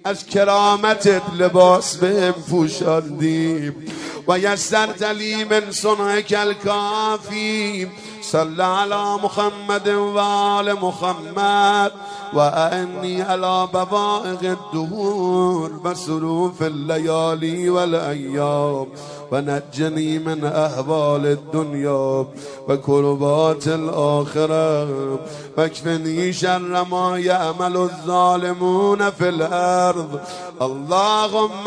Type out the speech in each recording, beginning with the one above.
از کرامتت لباس بهم پوشاندی و یسرت لی من صنعک الکافی. صل علی محمد و آل محمد و اعنی علی بوائق الدهور و صروف اللیالی و الایام و نجنی من احوال الدنیا و کربات الاخره و اکفنی شر ما یعمل الظالمون فی الارض. اللهم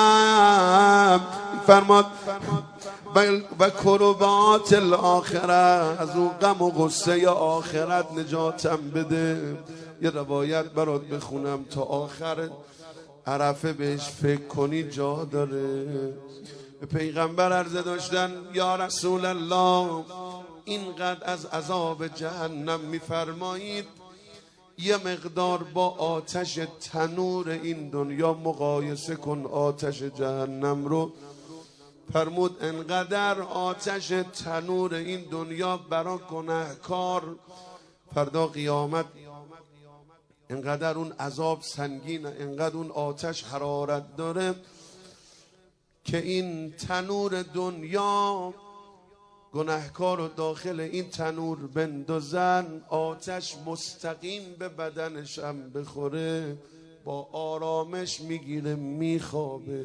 فرماد و کربات الاخره، از اون غم و غصه آخرت نجاتم بده. یه روایت برات بخونم تا آخر عرفه بهش فکر کنی، جا داره. به پیغمبر عرضه داشتن یا رسول الله اینقدر از عذاب جهنم میفرمایید، یه مقدار با آتش تنور این دنیا مقایسه کن آتش جهنم رو. فرمود انقدر آتش تنور این دنیا برا گناهکار فردا قیامت، انقدر اون عذاب سنگینه، انقدر اون آتش حرارت داره که این تنور دنیا گناهکار رو داخل این تنور بندازن، آتش مستقیم به بدنش هم بخوره، با آرامش میگیره میخوابه.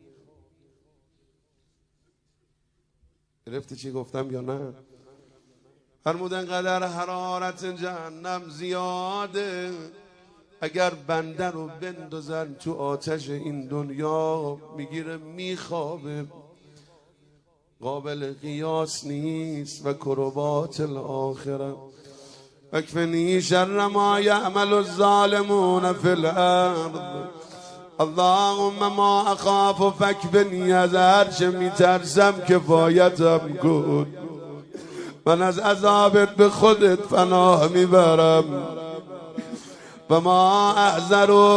گرفتی چی گفتم یا نه؟ فرمود انقدر حرارت جهنم زیاده، اگر بنده رو بندازن تو آتش این دنیا میگیره میخوابه، قابل قیاس نیست. و کربات الاخره اکفنی شر ما یعمل الظالمون فی الارض. اللهم ما اخاف فکفنی، از هرچه میترسم کفایتم کن، من از عذابت به خودت پناه میبرم. و ما احذر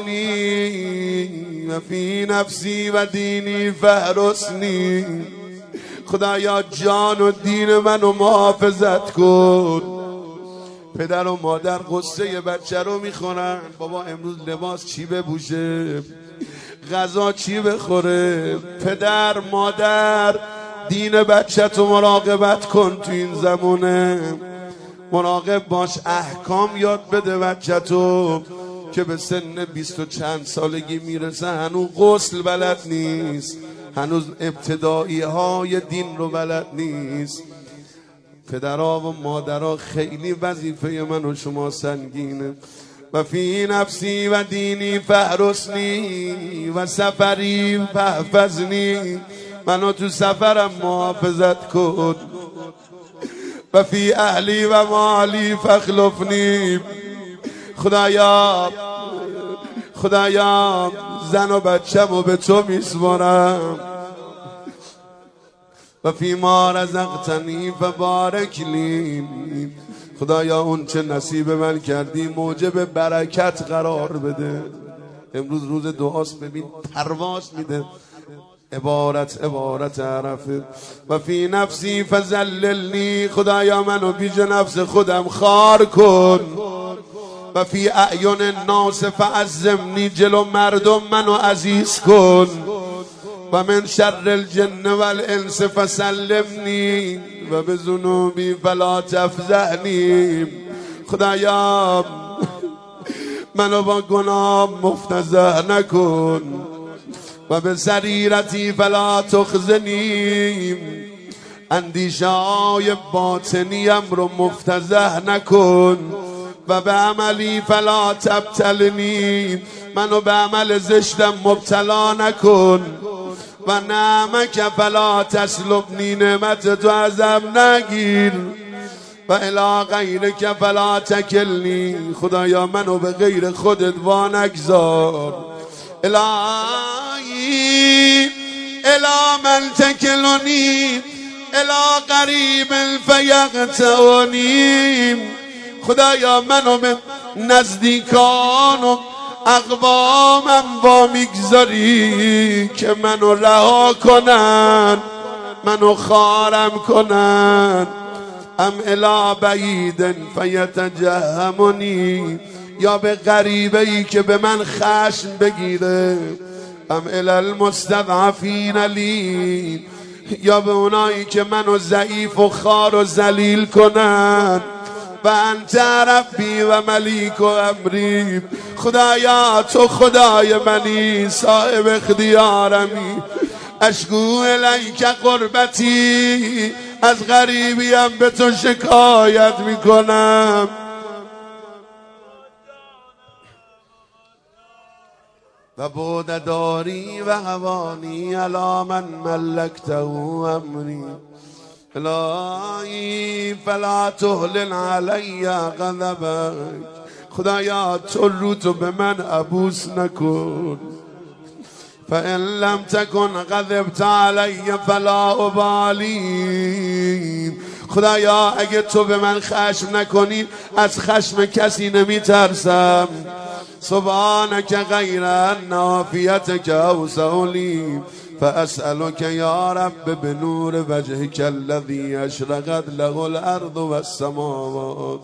فقنی و فی نفسی و دینی فهرسنی. خدایا جان و دین منو محافظت کن. پدر و مادر قصه بچه رو میخورن، بابا امروز لباس چی بپوشه، غذا چی بخوره. پدر مادر دین بچه تو مراقبت کن، تو این زمونه مراقب باش، احکام یاد بده بچه تو که به سن 20 و چند سالگی میرسه هنوز غسل بلد نیست، هنوز ابتدایی های دین رو بلد نیست. پدرها و مادرها خیلی وظیفه من و شما سنگینه. و فی نفسی و دینی فهرسنی و سفری فحفظنی، منو تو سفرم محافظت کن. و فی اهلی و مالی فخلفنی. خدایا زن و بچه‌مو به تو میسپارم. و فی ما رزقتنی فبارک لی. خدایا اون چه نصیب من کردی موجب برکت قرار بده. امروز روز دعاست، ببین پرواز میده. عبارت عرفه. و فی نفسی فذللنی. خدایا منو بیج نفس خودم خار کن. و فی اعین الناس فعظمنی. جلو مردم منو عزیز کن. و من شر الجن والانس فسلمنی. و به ذنوبی فلا تفضحنی. خدایا منو با گناه مفتضح نکن. و به سریرتی فلا تخزنی. اندیشه های باطنیم رو مفتضح نکن. و به عملی فلا تبتلنی. منو به عمل زشتم مبتلا نکن. و نعمک فلا تسلبنی. نعمت تو ازم نگیر. و الی غیرک فلا تکلنی. خدایا منو به غیر خودت وانگذار. الهی الی من تکلنی الی قریب فیقطعنی. خدایا منو به نزدیکان و اقوامم با میگذاری که منو رها کنن، منو خارم کنن. ام الی بعید فیتجهمنی. یا به غریبه ای که به من خشم بگیره، ام الی المستضعفین لی، یا به اونایی که منو ضعیف و خار و ذلیل کنن. و انت ربی و ملیک و امری، خدایا تو خدای منی، صاحب اختیارمی. اشکو الیک قربتی، از غریبیم به تو شکایت میکنم. و بود داری و هوانی علی من ملکته امری، الهی فلا تهلل علی غضبک، خدایا تو رو تو به من عبوس نکن. فان لم تکن غضبت علی فلا ابالی، خدایا اگه تو به من خشم نکنی از خشم کسی نمی ترسم. سبحانك غیر نافیتک اوسع لی، فاسألك یا رب بنور وجهك الذي اشرقت له الارض والسماوات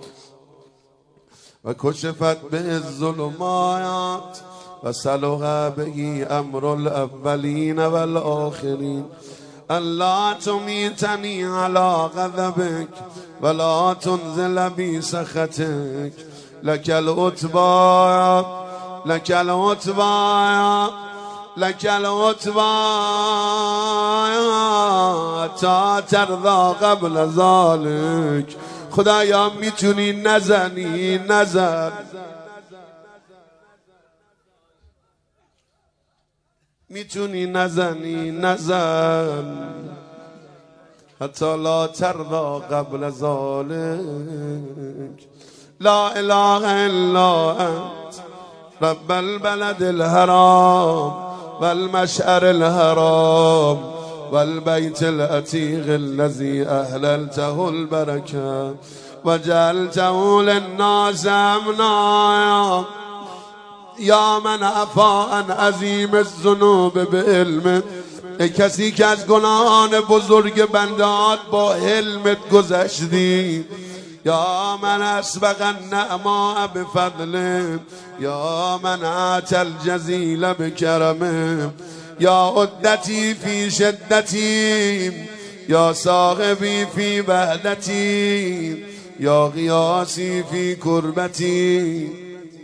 وكشفت به الظلمات وصلح به امر الاولین والآخرین. الا تمیتنی علی غضبک ولا تنزل بی سخطک، لك العتبى لك العتبى لك العتبى تا ترضى قبل ذلك. خدایا میتونی نزنی نزن، میتونی نزنی نزن، حتی لا ترضى قبل ذلك. لا اله الا انت رب البلد الحرام والمشعر الحرام والبيت العتيق الذي احللته البركه وجعلته للناس امنا. یا من عفا عن عظیم الذنوب بعلم، ای کسی که از گناهان بزرگ بندات با حلمت گذشتی. یا من اسبق النعماء بفضله، یا من اعطى الجزیل بکرمه، یا عدتی فی شدتی، یا صاحبی فی وحدتی، یا غیاسی فی کربتی.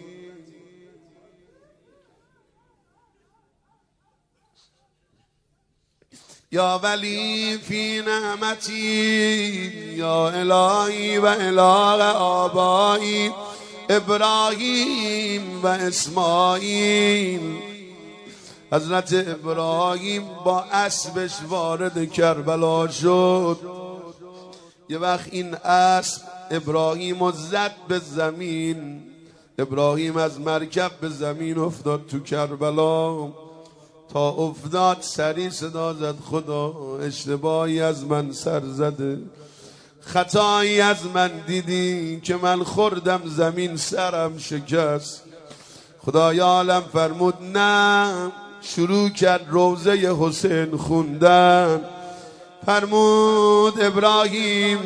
یا ولی فی نعمتی، یا الهی و اله آبایی ابراهیم و اسماعیل. حضرت ابراهیم با اسبش وارد کربلا شد. یه وقت این اسب ابراهیم رو زد به زمین، ابراهیم از مرکب به زمین افتاد تو کربلا. تا افتاد سری صدا زد خدا اشتباهی از من سر زده، خطایی از من دیدی که من خوردم زمین سرم شکست. خدای عالم فرمود نه، شروع کرد روزه حسین خوندن. فرمود ابراهیم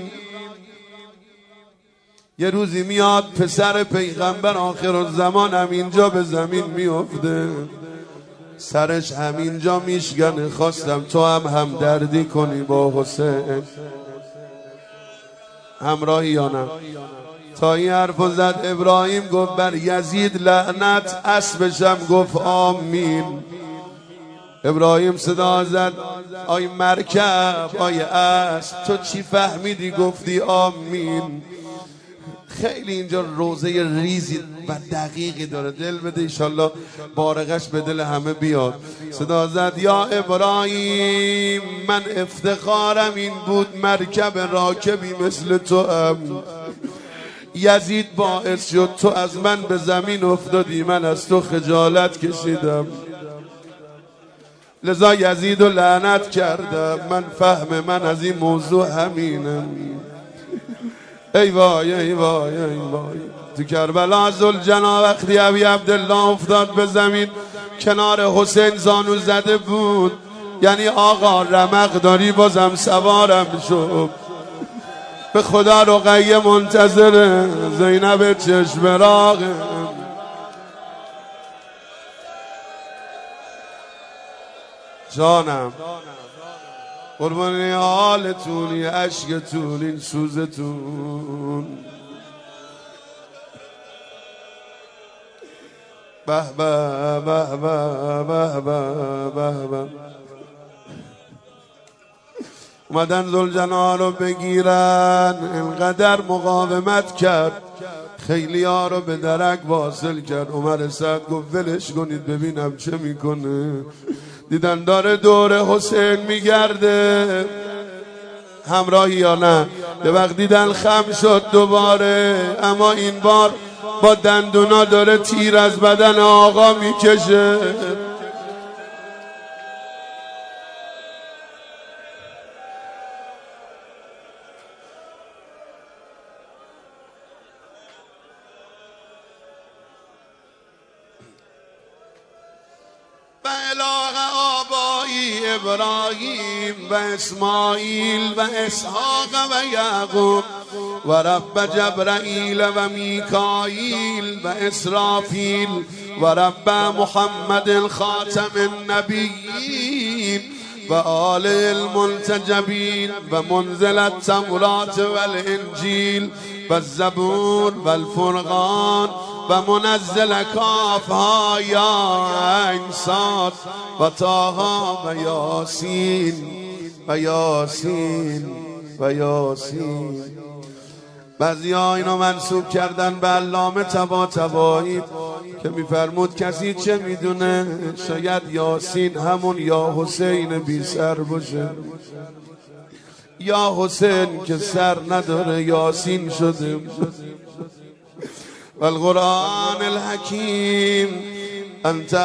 یه روزی میاد پسر پیغمبر آخرالزمان همینجا به زمین میافته، سرش همینجا میشکنه. خواستم تو هم دردی کنی با حسین، همراهی یا نه؟ تا این حرفو زد ابراهیم گفت بر یزید لعنت، اسبشم گفت آمین. ابراهیم صدا زد آی مرکب آی اسب تو چی فهمیدی گفتی آمین؟ خیلی اینجا روزه ریزی و دقیقی داره، دل بده ایشالله بارقش به دل همه بیاد. صدا زد یا ابراهیم من افتخارم این بود مرکب راکبی مثل تو هم. یزید باعث شد تو از من به زمین افتادی، من از تو خجالت کشیدم، لذا یزید و لعنت کردم. من فهم من از این موضوع همینم. ای وای ای وای ای وای. تو کربلا ذوالجنا وقتی ابی عبدالله افتاد به زمین کنار حسین زانو زده بود، یعنی آقا رمق داری بازم سوارم شد. به خدا رقیه منتظره، زینب چشم راغه. جانم قربانی حالتونی، عشقتون، این سوزتون. به به به به به به به. اومدن ذوالجلال رو بگیرن، انقدر مقاومت کرد، خیلی ها رو به درک واصل کرد. عمر سعد گفت ولش کنید ببینم چه میکنه. دیدن داره دور حسین میگرده، همراهی یا نه. یه وقت دیدن خم شد دوباره، اما این بار با دندونا داره تیر از بدن آقا میکشه. به اله آبایی ابراهیم و اسماعیل و اسحاق و یعقوب و رب جبرائیل و میکائیل و اسرافیل و رب محمد خاتم النبیین و آل المنتجبین و منزل التورات و الانجیل و الزبور و الفرقان و منزل کافها یا عین صاد و طه و یاسین و یاسین و یاسین. بعضی‌ها اینو منسوب کردن به علامه طباطبایی که میفرمود کسی چه میدونه، شاید یاسین همون یا حسین بی سر باشه، یا حسین که سر نداره یاسین شده. والقرآن الحکیم انت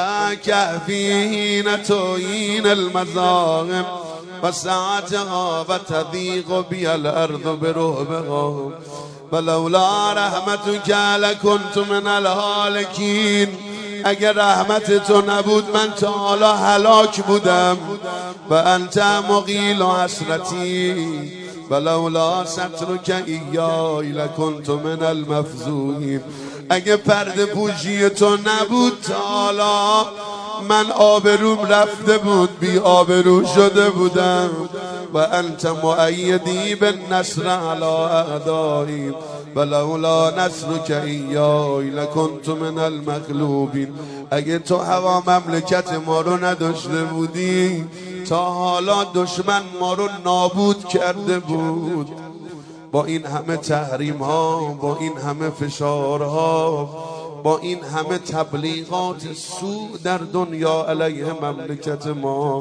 کافین توین المذاهب و ساعتها و تضیق بی الارض برهبها ولولا رحمتک لکنت من الهالکین. اگر رحمت تو نبود من تا حالا هلاک بودم. و انت مقیل حسرتی ولولا سترک ایای لکنت من المفزوین. اگه پرده پوشی تو نبود تا حالا من آبروم رفته بود، بی آبرو شده بودم. و انت مؤیدی بالنصر علی اعدایی ولولا نصرک ایای لکنت من المغلوبین. اگه تو هوا مملکت ما رو نداشته بودی تا حالا دشمن ما رو نابود کرده بود. با این همه تحریم ها، با این همه فشارها، با این همه تبلیغات سوء در دنیا علیه مملکت ما.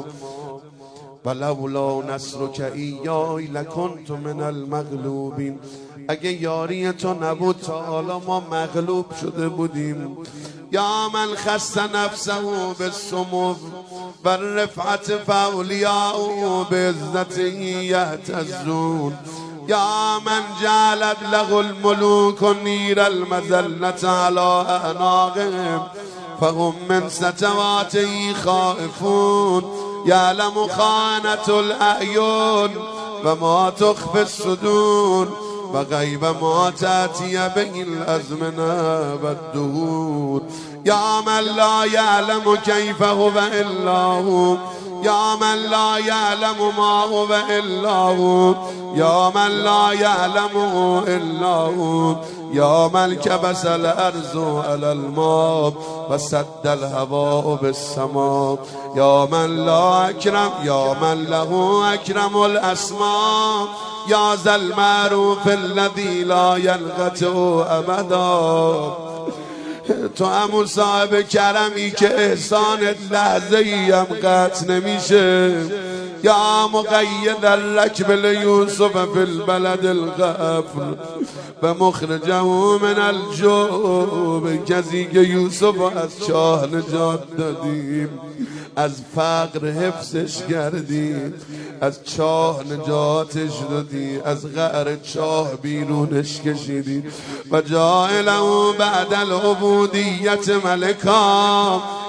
ولولا نصرک ایای لکنت من المغلوبین. اگه یاری تو نبود تا حالا ما مغلوب شده بودیم. یا من خص نفسه بالسمو و رفعت فاولیاء بعزته یهتزون. یا من جعلت له الملوک نیر المذلة على اعناقهم فهم من سطواته خائفون. یعلم خائنة الاعین و ما تخفی الصدور و غیب ما تأتی به الازمنه و الدهور. یا من لا یعلم کیف هو الا هو، یا من لا یعلم ما هو الا هو، یا من لا یعلمه الا هو، یا من کبس الارض علی الماء و سد الهواء بالسماء، یا من لا اکرم، یا من له اکرم الاسماء، یا ذا المعروف الذی لا ینقطع ابدا. تو همون صاحب کرمی که احسانت لحظه ای هم قطع نمیشه. یا مقید الرکب لیوسف فی البلد الغفر و مخرجه من الجوب. کسی که یوسف از چاه نجات دادیم، از فقر حفظش کردی، از چاه نجاتش دادی، از قعر چاه بیرونش کشیدی. و جاعله بعد العبودیت ملکا.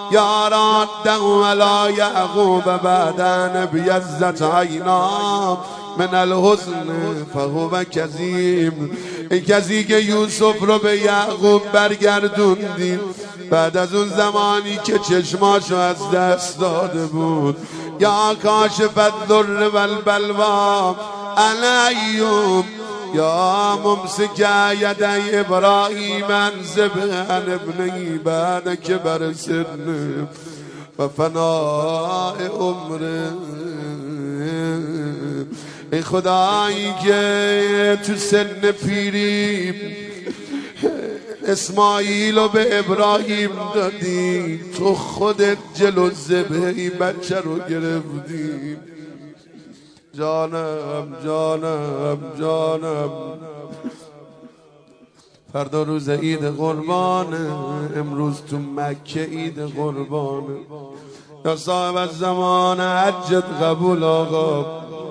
یا راده ولا یعقوب بعدن بیزت عینا من الحزن فهو کظیم. ای کسی که یوسف رو به یعقوب برگردوندی بعد از اون زمانی که چشماشو از دست داده بود. یا کاشف الضر والبلوا علیوب یا ممسک یدی ابراهیم ذبح عن ابنه بعد کبر سنه و فناء عمره. ای خدایی که تو سن پیری اسماعیل رو به ابراهیم دادی، تو خودت جلو ذبح بچه رو گرفتی. جانم جانم جانم. فردا روز عید قربانه، امروز تو مکه عید قربانه. یا صاحب الزمان حجت قبول آقا،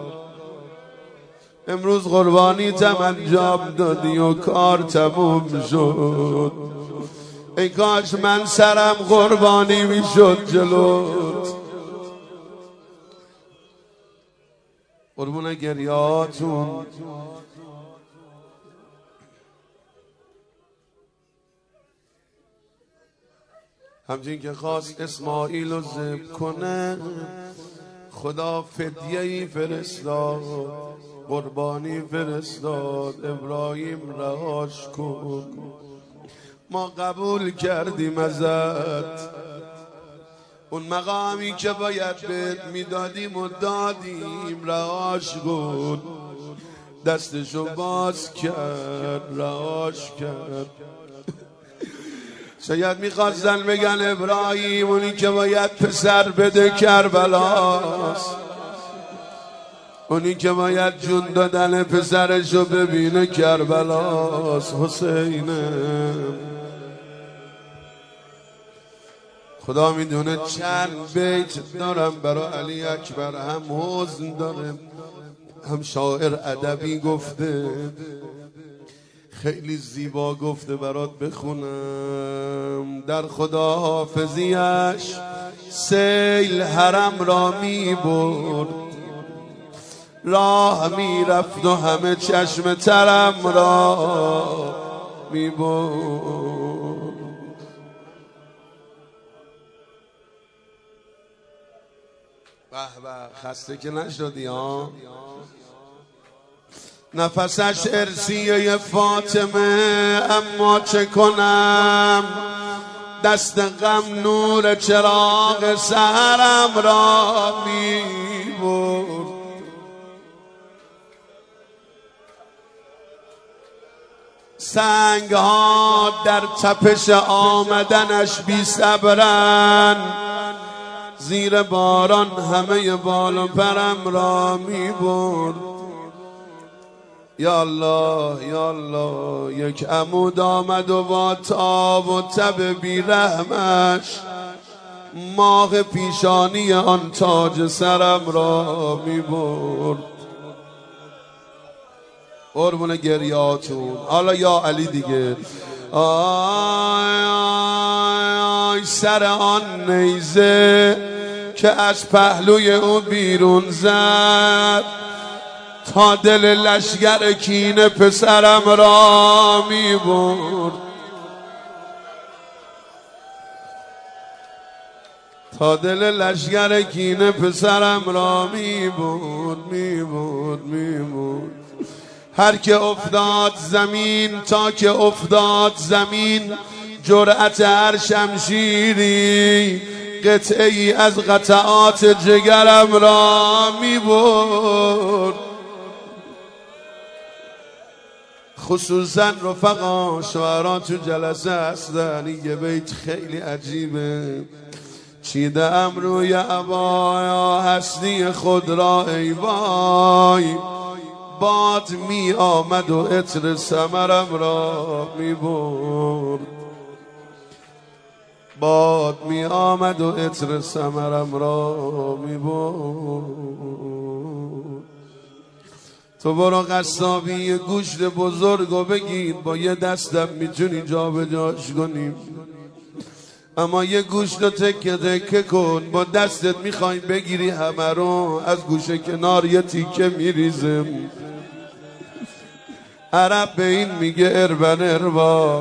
امروز قربانی تم انجام دادی و کار تموم شد. ای کاش من سرم قربانی میشد جلوت. قربون گریاتون. همچین که خواست اسماعیل رو ذبح کنه، خدا فدیه‌ای فرستاد، قربانی فرستاد. ابراهیم رهاش کن، ما قبول کردیم ازت. اون مقامی که باید بهت میدادیم و دادیم. رهاش کن. دستشو باز کرد، رهاش کرد. شاید میخواستن بگن ابراهیم اونی که باید پسر بده کربلاست، اونی که باید جون دادن پسرشو ببینه کربلاست، حسینه. خدا میدونه چند بیت دارم برای علی اکبر، هم حزن دارم هم شاعر ادبی گفته، خیلی زیبا گفته برات بخونم. در خدا حافظیش سیل حرم را می برد، راه می رفت و همه چشم ترم را می برد. به به، خسته که نشدی ها. نفسش ارسیه فاطمه، اما چه کنم دست غم نور چراغ سحرم را می برد. سنگ ها در تپش آمدنش بی صبرن، زیر باران همه بال و پرم را می برد. یا الله یا الله. یک عمود آمد و با تاب و تب بی رحمش، ماه پیشانی آن تاج سرم را می برد. قربون گریاتون. حالا یا علی دیگه. آی آی آی سر آن نیزه که از پهلوی او بیرون زد، تا دل لشگر کینه پسرم را می برد. تا دل لشگر کینه پسرم را می برد می برد می برد. هر که افتاد زمین تا که افتاد زمین، جرأت هر شمشیری قطعه ای از قطعات جگرم را می برد. خصوصا رفقا شعرا تو جلسه هستن، یه بیت خیلی عجیبه. چیدم روی عبایا هستی خود را ای وای، باد می آمد و عطر ثمرم را می برد. باد می آمد و عطر ثمرم را می برد. تو برو قصابی گوشت بزرگو بگیر، با یه دستم میتونی جا به جاش کنیم. اما یه گوشت رو تکه تکه کن، با دستت میخوای بگیری همه رو، از گوشه کنار یه تیکه میریزم. عرب به این میگه اربن اربا.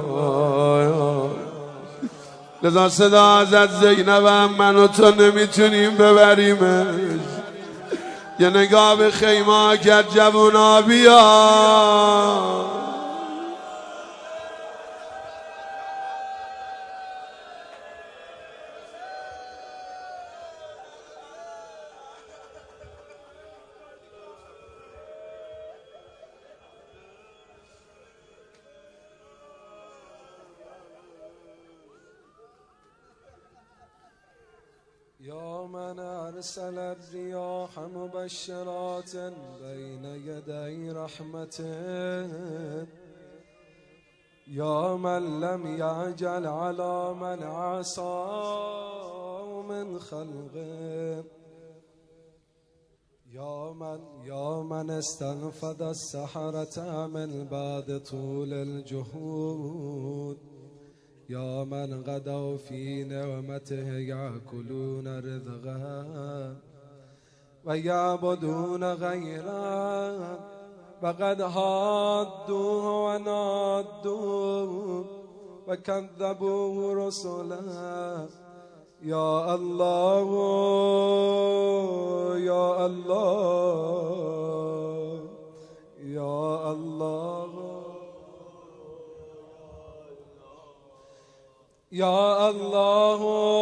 لذا صدا ازت زینبم، من و تو نمیتونیم ببریمش. یه نگاه به خیمه کرد جوونا بیا. يا من أرسل الرياح مبشرات بين يدي رحمته، يا من لم يعجل على من عصاه من خلقه، يا من استنفذ السحرة من بعد طول الجهود، يا من غدوا في نعمته يأكلون رزقه ويعبدون غيره، وقد هادوه ونادوه وكذبوه رسله. يا الله يا الله يا الله يا الله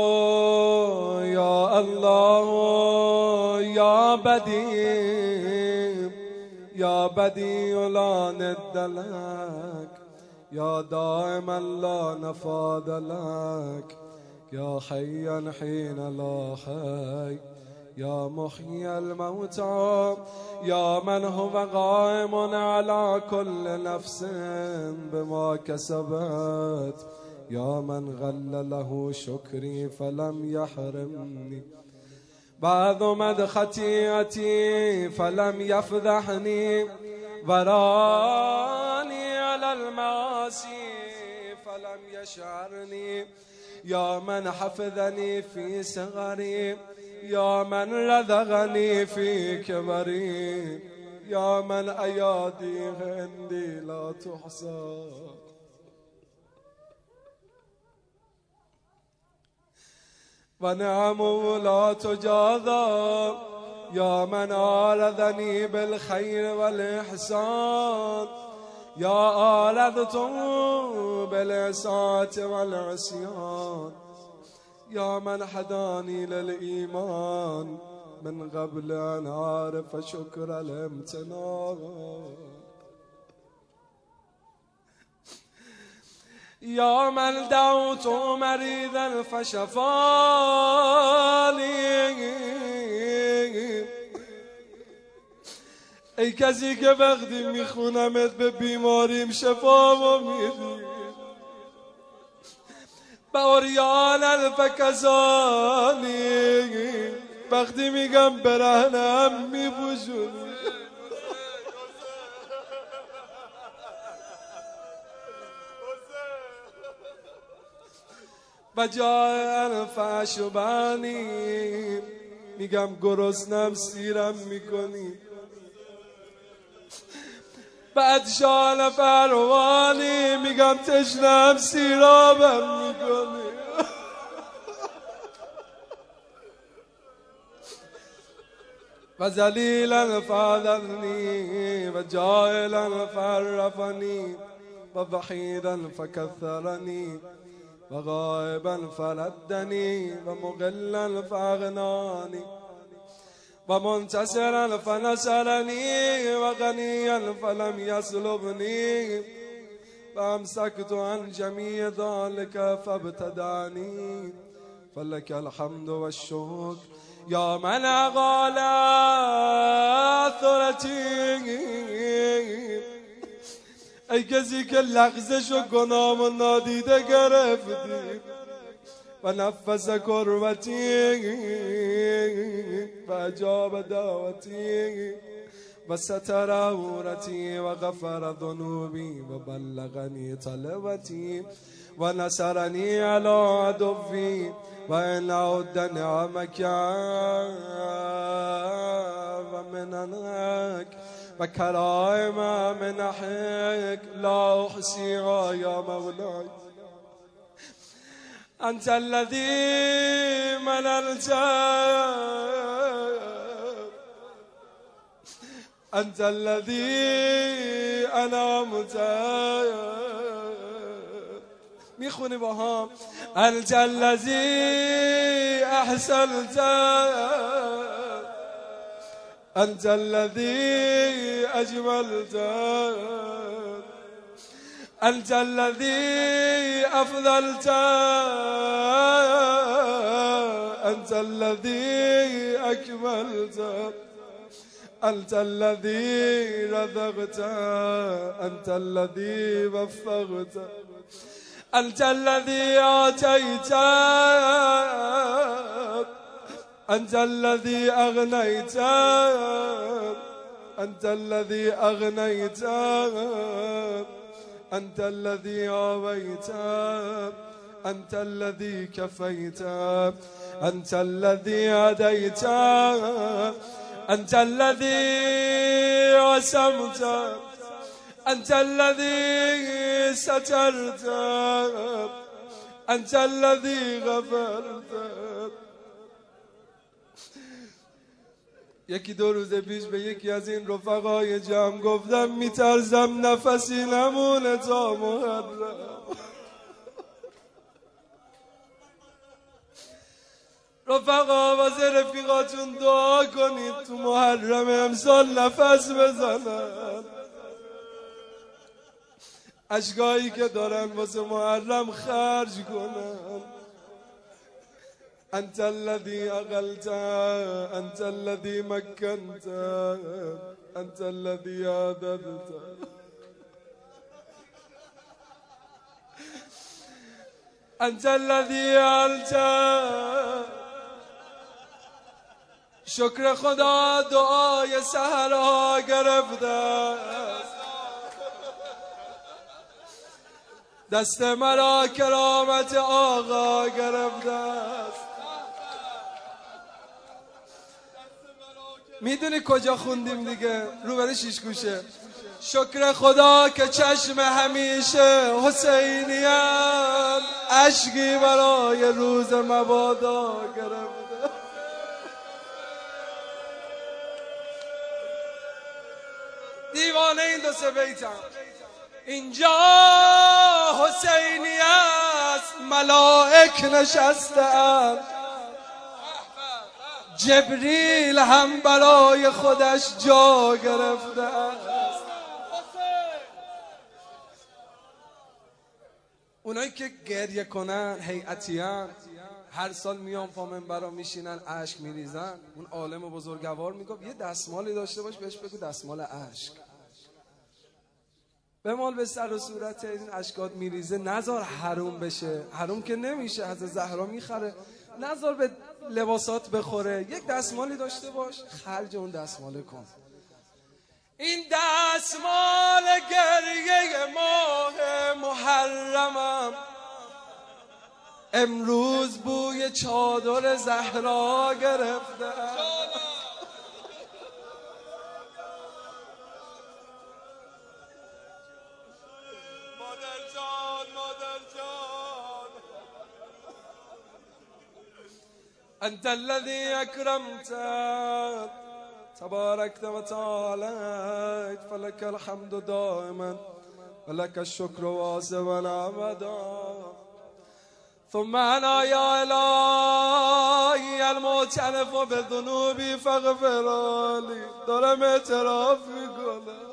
يا الله يا بديع يا بديع لا ند لك، يا دائما لا نفاد لك، يا حيا حين لا حي، يا محيي الموتى، يا من هو قائم على كل نفس بما كسبت، يا من غل له شكري فلم يحرمني، بعظمت خطيئتي فلم يفضحني، وراني على المعاصي فلم يشعرني، يا من حفظني في صغري، يا من رزقني في كبري، يا من أيادي عندي لا تحصى، ونعمه لا تجاذب، يا من آردني بالخير والإحسان، يا آردته بالإساءة والعصيان، يا من هداني للإيمان من قبل أن أعرف شكر الامتنان، يا من دعوت مريضا فشفاني، ای کسی که وقتی میخونمت به بیماریم شفا میدی، به اوریان الفکزانی وقتی میگم برهنم میبوشونی، و جای الفشبانی میگم گرسنم سیرم میکنی، بعد شال پروانی میگم تشنم سیرابم میکنی، و ذلیلا فعلنی و جاهلا فعرفنی و وحیدا فکثرنی و غائبا فردنی و مقلا فاغنانی و منتصرا فنصرنی و غنیا فلم یسلبنی و امسکت عن جمیع ذلك فابتدعنی، فلك الحمد والشکر یا من اقال اثرتی، ای کسی که لغزش و گناه و نادیده گرفتی، و نفس کروتی و اجاب دعوتی و ستر عورتی و غفر ذنوبی و بلغنی طلبتی ونصرني على عدوي وإن عد نعمك ومننك وكرائم منحك لا أحصيها يا مولاي. أنت الذي مننت، أنت الذي أنعمت. میخونی با هم أنت الذي أحسنت، أنت الذي أجملت، أنت الذي أفضلت، أنت الذي أكملت، أنت الذي رزقت، أنت الذي وفقت، أنت الذي آتيت، أنت الذي أغنيت، أنت الذي أغنيت، أنت الذي آويت، أنت الذي كفيت، أنت الذي هديت، أنت الذي عصمت، أنت الذي سترت، أنت الذي غفرت. یکی دو روز پیش به یکی از این رفقای جمع گفتم میترسم نفسی نمونه تا محرم. رفقا واسه رفیقاتون دعا کنید تو محرم امسال نفس بزنن. اشکایی که دارن واسه محرم خرج کنن. أنت الذي أغلت، أنت الذي مكنت، أنت الذي عددت. أنت الذي علت. شکر خدا دعای سحرها گرفته، دست مرا کرامت آقا گرفته. میدونی کجا خوندیم دیگه؟ روبر شیش گوشه. شکر خدا که چشم همیشه حسینیم اشکی برای روز مبادا گرفته. دیوانه این دو سه بیتم. اینجا حسینی است ملائک نشستند، جبریل هم برای خودش جا گرفته است. اونایی که گریه کنن هیئتیان هر سال میان پا منبرا میشینن اشک میریزن. اون عالم بزرگوار میگفت یه دستمالی داشته باش بهش بگو دستمال اشک. بمال به سر و صورت این اشکات میریزه، نذار حروم بشه. حروم که نمیشه، حضرت زهرا میخره. نذار به لباسات بخوره. یک دستمالی داشته باش، خرج اون دستماله کن. این دستمال گریه ماه محرمم امروز بوی چادر زهرا گرفته. أنت الذي أكرمت تباركت وتعاليت فلك الحمد دائما ولك الشكر واسبا أبدا. ثم أنا يا إلهي المعترف بذنوبي فاغفر لي. دارم اعتراف میکنم.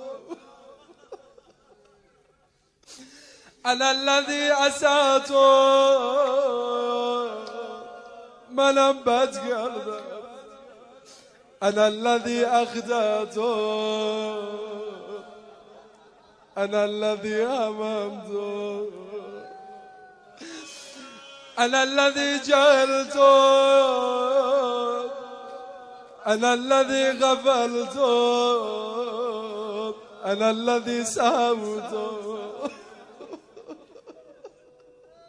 أنا الذي أسأت، منم بد کردم. أنا الذي أخطأت، أنا الذي هممت، أنا الذي جهلت، أنا الذي غفلت، أنا الذي سهوت.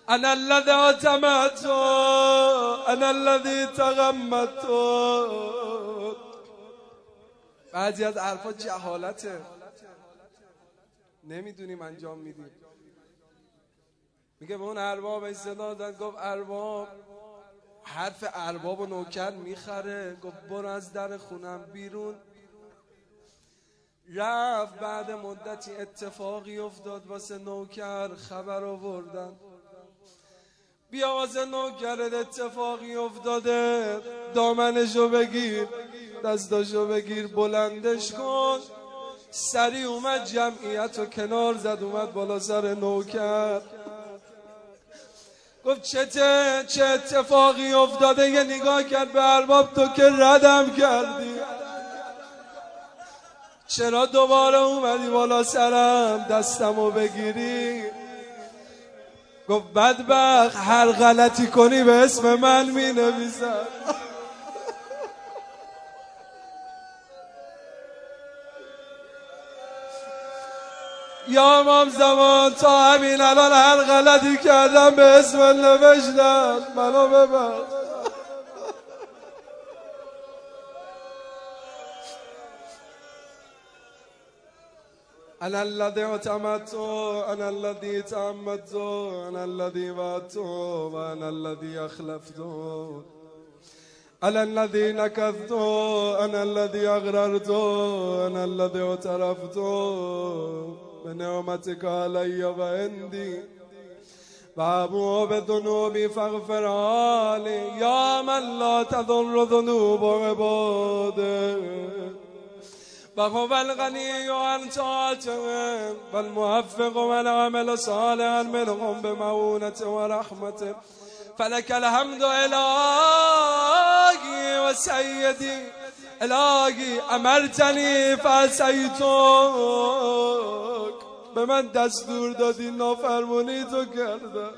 انا الذي اعتمدت انا الذي تغمدت. بعضی از حرفا جهالته، نمیدونیم انجام میدیم. میگه به اون ارباب صدا داد، گفت ارباب، حرف ارباب و نوکر میخره. گفت برو از در خونم بیرون. رفت، بعد مدتی اتفاقی افتاد واسه نوکر، خبر آوردن بیا واسه نوکرت اتفاقی افتاده، دامنشو بگیر، دستاشو بگیر، بلندش کن. سری اومد جمعیت رو کنار زد، اومد بالا سر نوکر. گفت چه اتفاقی افتاده؟ یه نگاه کرد به ارباب، تو که ردم کردی، چرا دوباره اومدی بالا سرم دستمو بگیری؟ گفت بدبخت، هر غلطی کنی به اسم من می نویسم. یا امام زمان، تا همین الان هر غلطی کردم به اسم نوشتم، منو ببخش. انا الذي اعتمدت انا الذي تعمدت انا الذي وعدت وانا الذي اخلفت انا الذي نكثت انا الذي اغررت انا الذي اعترفت بنعمتك علي وعندي وابو بذنوبي فاغفرها لي يا من لا تضر ذنوب عباده وهو الغني عن طاعتهم والموفق من عمل صالحا منهم بمعونته ورحمته فلك الحمد إلهي وسيدي الهی امرتنی فعصیتک، به من دستور دادی نافرمانی تو کردم،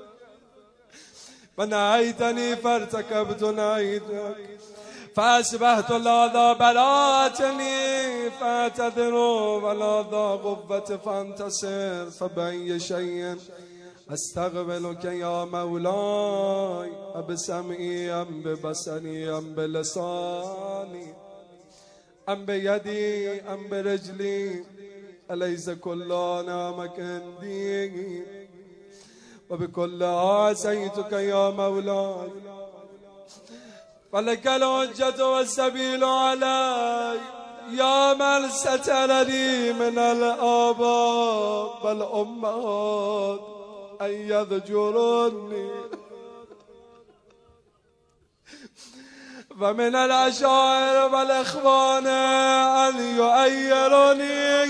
و نهیتنی فارتکبت نهیتک فاصبحت لا ذا براءتنی فاعتذروا ولا ذا قوة فانتصر فبأي شيء استقبلك يا مولاي بسمعي ام ببصري ام بلساني ام بيدي ام برجلي أليس كل نعمك عندي وبكل عصيتك يا مولاي فلك الحجة والسبيل علي يا من سترني من الآباء والأمهات أن يذجرني ومن العشائر والإخوان أن يؤيرني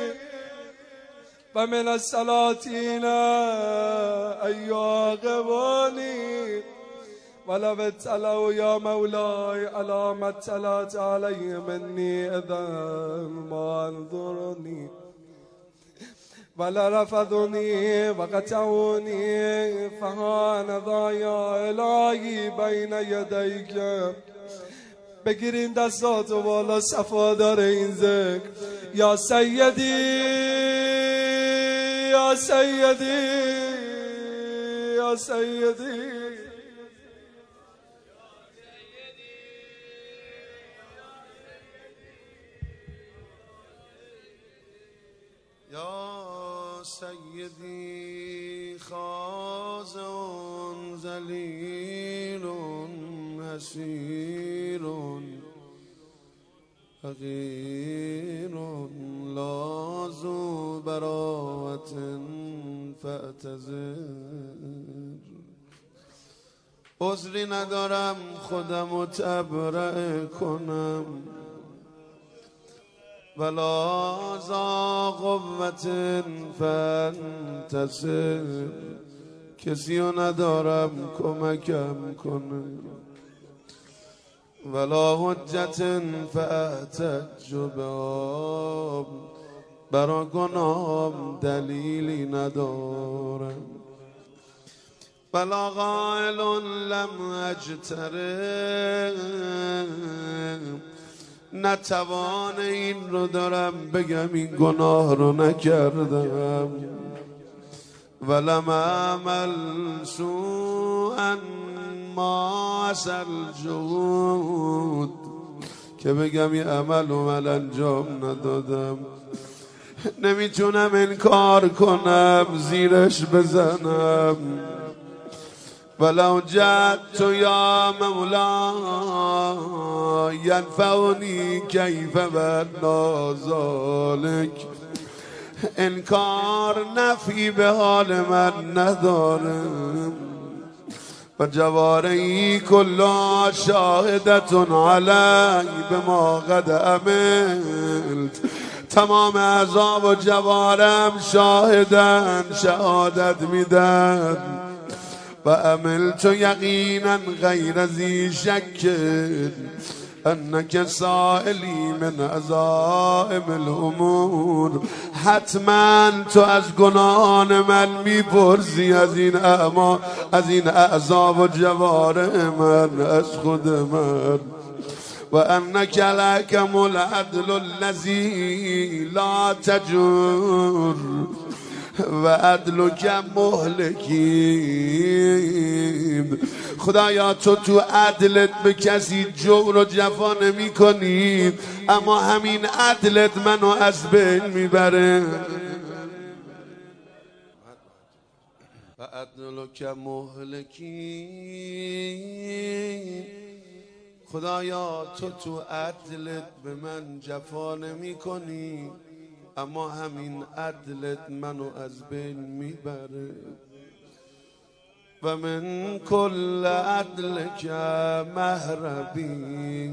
ومن السلاطين أن يعاقبني ولو ابتلوا يا مولاي على ما ابتلت علي مني إذا ما انظرني ولرفضني وقطعوني فهانذا يا الهی بین یدیک. بگیرین دستاتو بالا، صفادار این ذکر. یا سیدی یا سیدی یا سیدی یا سیدی خاضع ذلیل حسیر حقیر لا ذو براءة فاعتذر. عذری ندارم خودمو تبرئه کنم ولا ذا قوة فانتصر. کسیو ندارم کمکم کنه ولا حجة فاحتج بها. برا گناهم دلیلی ندارم ولا قائل لم اجترم. نتوان این رو دارم بگم این گناه رو نکردم ولم اعمل سوءا ما عسى الجهود، که بگم یه عمل من انجام ندادم، نمیتونم انکار کنم زیرش بزنم. ولو جئت یا مولا ینفعنی کیف بنا ذلک، انکار نفی به حال من ندارم. و جوارحی کلها شاهدة علی بما قد عملت، تمام اعضا و جوارم شاهدن، شهادت میدن. و عملت یقینا غیر ذی شک انک سائلی من عزائم الامور، حتما تو از گناهان من میپرسی، از این اعضا و جوارح من، از خود من. و انک الحکم العدل الذی لا تجور و عدلک مهلکین. خدایا تو عدلت به کسی جور و جفا نمی کنی، اما همین عدلت منو از بین میبره. و عدلک مهلکین. خدایا تو عدلت به من جفا نمی کنی، اما همین عدلت منو از بین میبره. و من کل عدلک مهربی،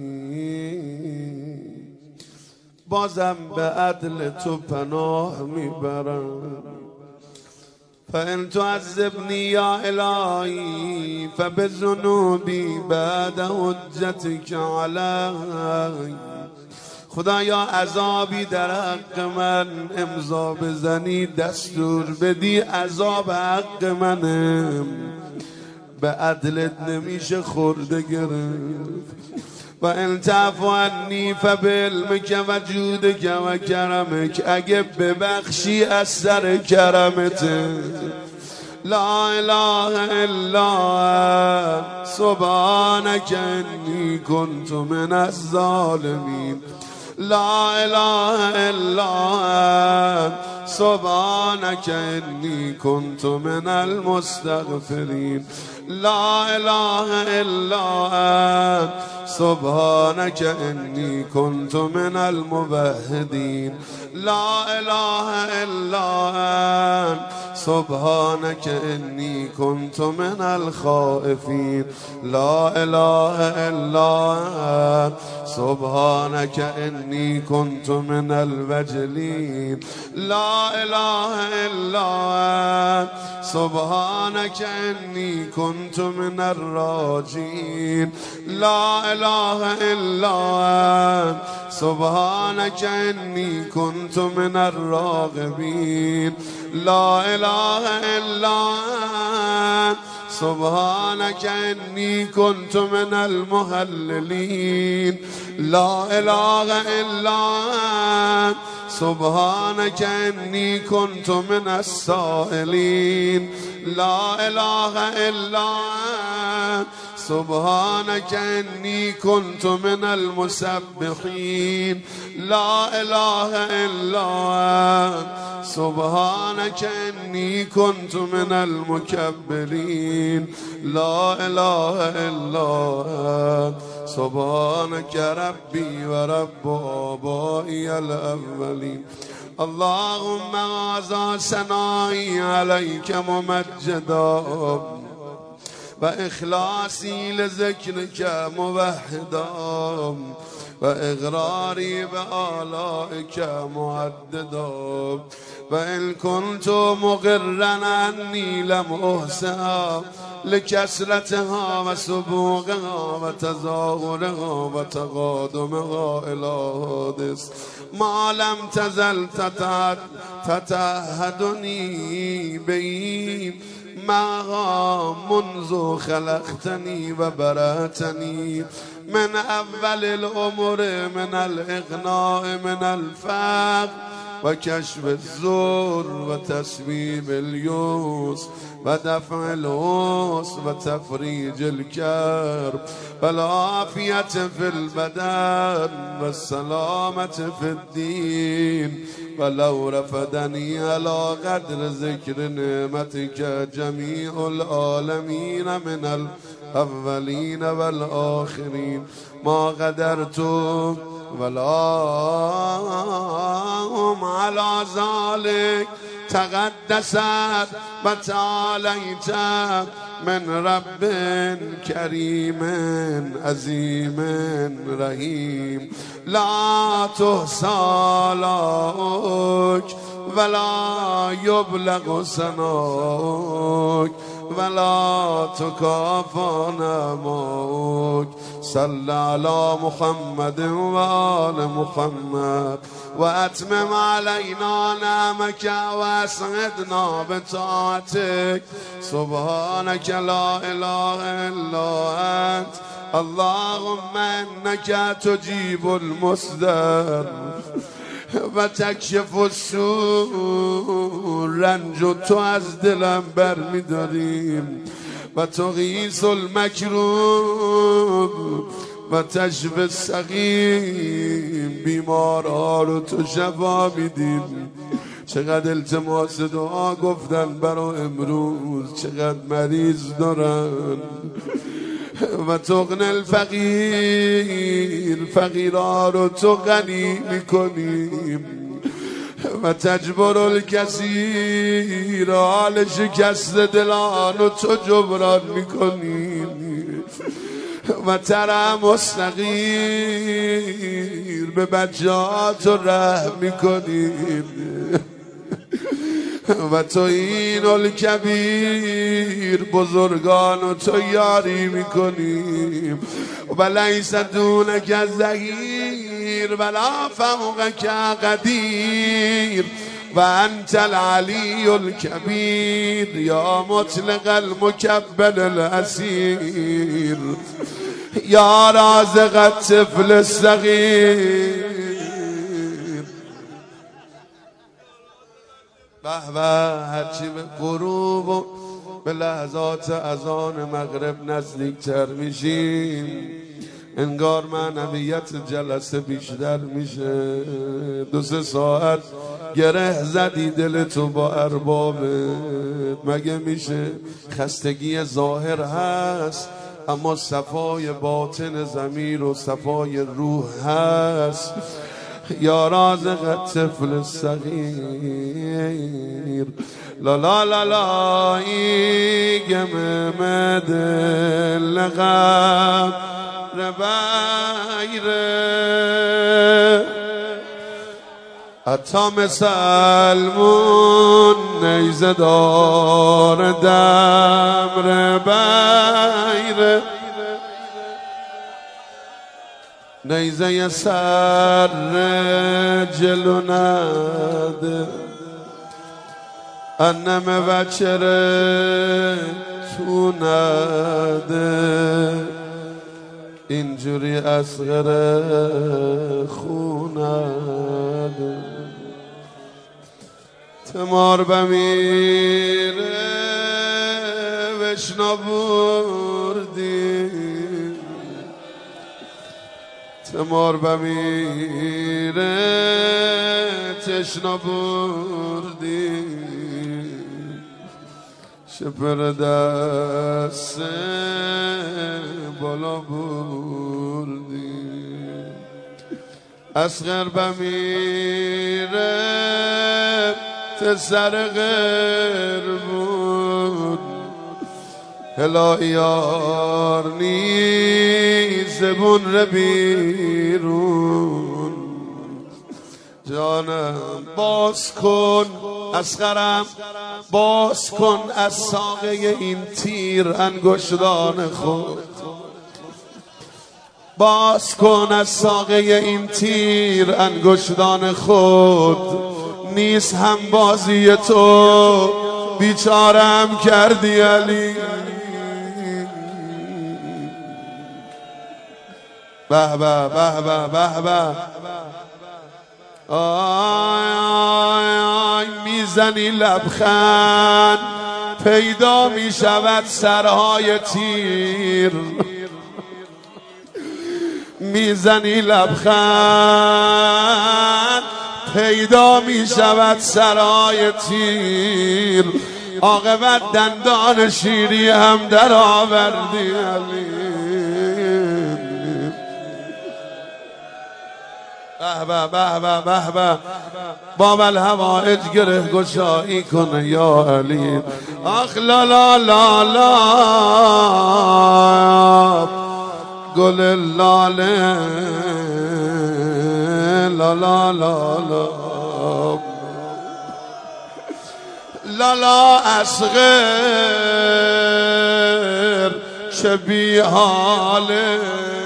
بازم به عدل تو پناه میبرم. فان تعذبنی یا الهی فبذنوبی بعد حجتک علی، خدایا عذابی در حق من امضا بزنی، دستور بدی عذاب حق منم، به عدلت نمیشه خورده گرفت. و ان تعفو عنی فبعلمک و جودک و کرمک، اگه ببخشی از سر کرمته. لا اله الا سبحانک انی کنت من الظالمین. لا اله الا سبحانک انی کنت من المستغفرین. لا اله الا سبحانک انی کنت من الموحدین. لا اله الا سبحانک انی کنت من الخائفین. لا اله الا سبحانک انی کنت من الوجلین. لا اله الا سبحانک انی کنت من الراجین. لا اله الا سبحانک انی کنت من الراغبین. لا اله الا سبحانک انی کنت من المهللین. لا اله الا سبحانک انی کنت من السائلین. لا اله الا سبحانک انی کنت من المسبحین. لا اله الا سبحانک انی کنت من المکبرین. لا اله الا سبحانک ربی و رب آبائی الاولین. اللهم هذا ثنایی علیک ممجدا و اخلاصی لذکرک موحدا و اقراری به آلائک معددا. و ان کنت مقرا انی لم احسها لکثرتها و سبوغها و تظاهرها و تقادمها الی حادث ما لم تزل تتعهدنی به معها منذ خلقتنی و برأتنی من اول الامور من الاغناء من الفقر و کشف الزور و تصویب الیسر و دفع العسر و تفریج الکرب و العافیت فی البدن و السلامت فی الدین ولو رفدنی علی قدر ذکر نعمتک جمیع العالمین من الاولین والآخرین ما قدرت ولا هم على ذلك تقدست و تعالیت من رب کریم عظیم رحیم لا تحصى آلاؤک ولا یبلغ ثناؤک ولا تکافى نعماؤک صل علی محمد و آل محمد و اتمم علینا نعمک و اسعدنا بطاعتک سبحانک لا اله الا انت اللهم انک تجیب المصدر و تکشف السوء رنج و تو از دلم بر می‌داریم و تغیث المکروب و تشفی السقیم بیمارها رو تو شفا میدیم. چقدر التماس دعا گفتن برای امروز، چقدر مریض دارن. و تغن الفقیر، فقیرها رو تو غنی میکنیم. و تجبر الکثیر، حال شکست دلان رو تو جبران میکنیم. و ترى مستقیر، به بچه‌هات رحم میکنیم. و تو این الکبیر، بزرگان و تو یاری میکنیم. و لیس دونک ظهیر ولا فوقک قدیر و انت العلی الکبیر یا مطلق المکبل الاسیر یا رازق الطفل الصغیر. به به، هرچی به غروب و به لحظات اذان مغرب نزدیکتر میشیم انگار معنویت جلسه بیشتر میشه. 2-3 ساعت گره زدی دل تو با اربابت، مگه میشه؟ خستگی ظاهر هست اما صفای باطن ضمیر و صفای روح هست. یا رازق الطفل الصغیر لا لا لا لا ایگم مدلغم ربایره اتام سلمون نیزه دار دم ربایره نیزه سر جلو نده انم وچره تو نده اینجوری اصغر خونده تمار بمیره وشنا بردی تمار بمیره تشنا بردی شپر دست بالا بردی اصغر بمیره تسر غیر بود هلایار نیز زبون رو بیرون جانم باز کن اصغرم باز کن از ساقه این تیر انگشتان خود باز کن از ساقه این تیر انگشتان خود نیست هم بازی تو بیچارم کردی علی به به به به به به میزنی لبخند پیدا میشود سرهای تیر میزنی لبخند پیدا میشود سرهای تیر عاقبت دندان شیری هم در آوردی علی به به به به به باب الهوائج گره گشایی کنه یا علی آخ لا لا لا لا گل لاله لا لا لا لا لالا اصغر چه بی حاله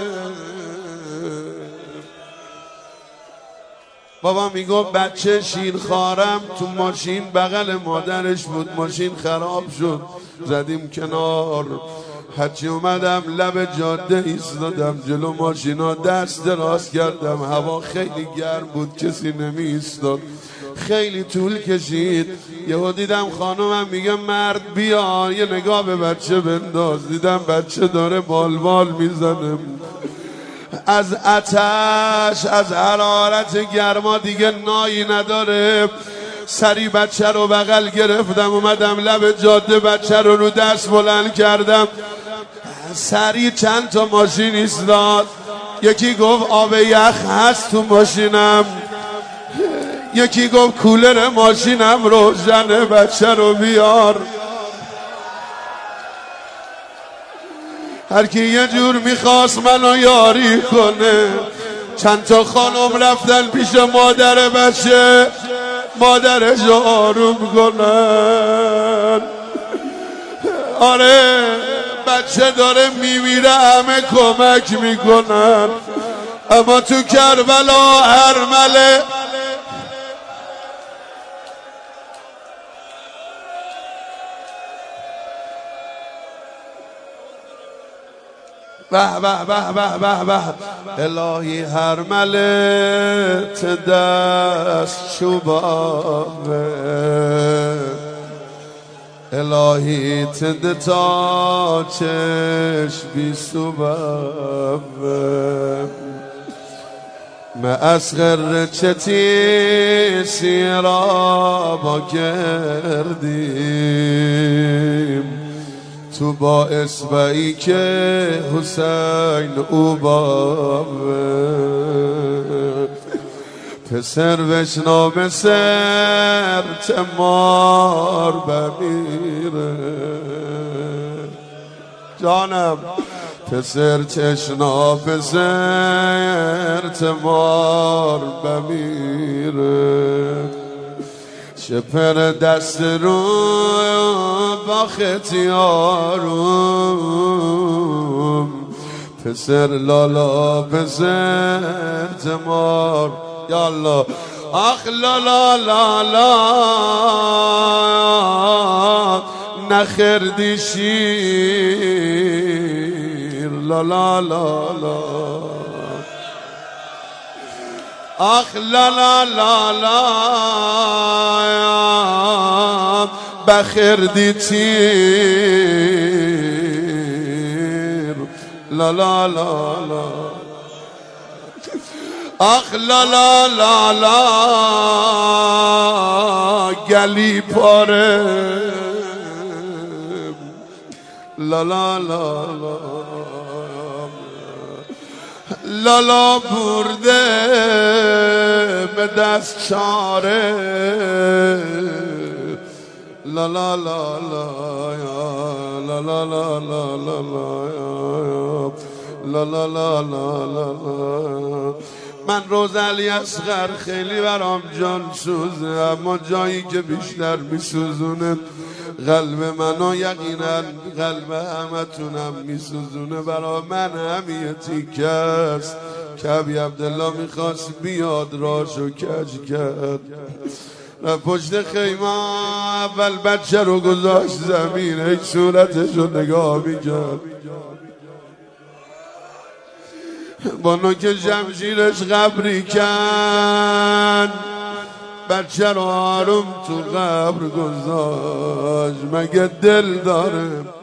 بابا میگو بچه شیرخوارم تو ماشین بغل مادرش بود ماشین خراب شد زدیم کنار هرچی اومدم لب جاده ایستادم جلو ماشینا دست دراز کردم هوا خیلی گرم بود کسی نمی ایستاد خیلی طول کشید یهو دیدم خانومم میگه مرد بیا یه نگاه به بچه بنداز دیدم بچه داره بالبال میزنه از آتش از حرارت گرما دیگه نایی نداره سری بچه رو بغل گرفتم اومدم لب جاده بچه رو دست بلند کردم سری چند تا ماشین ایستاد یکی گفت آب یخ هست تو ماشینم یکی گفت کولر ماشینم روشنه بچه رو بیار هر کی یه جور میخواست منو یاری کنه چند تا خانم رفتن پیش مادر بچه مادرش رو آروم کنن آره بچه داره میمیره همه کمک میکنن اما تو کربلا هرمله به به به به به به الهی هرمله دست چوبابه الهی تد تا چشم بی سوبابه ما اصغر چتی سیرا با کردیم تو با اسبایی که حسین او بابه پسر بشنام سر تمار بمیره جانم پسر چشنا پسر تمار بمیره شپر دست رو با ختیارم پسر لالا پسر تمار یا الله آخ لالا لالا نخردی شیر لالا لالا آخ لالا لالا بخردی تیر لالا لالا آخ لالا لالا گلی پاره لالا لالا لالا برده به دست چاره لالا لالا لالا لالا لالا لالا من روزعلی اصغر خیلی برام جان سوزه اما جایی که بیشتر میسوزونه قلب منو یقینا قلب همتونم میسوزونه برا من همیه تیکه است که ابی عبدالله میخواست بیاد راشو کج کرد پشت خیمه اول بچه رو گذاشت زمین هیچ صورتش رو نگاه میکرد با نوک جمشیرش قبری کن بچه رو آروم تو قبر گذاشت، مگه دل داره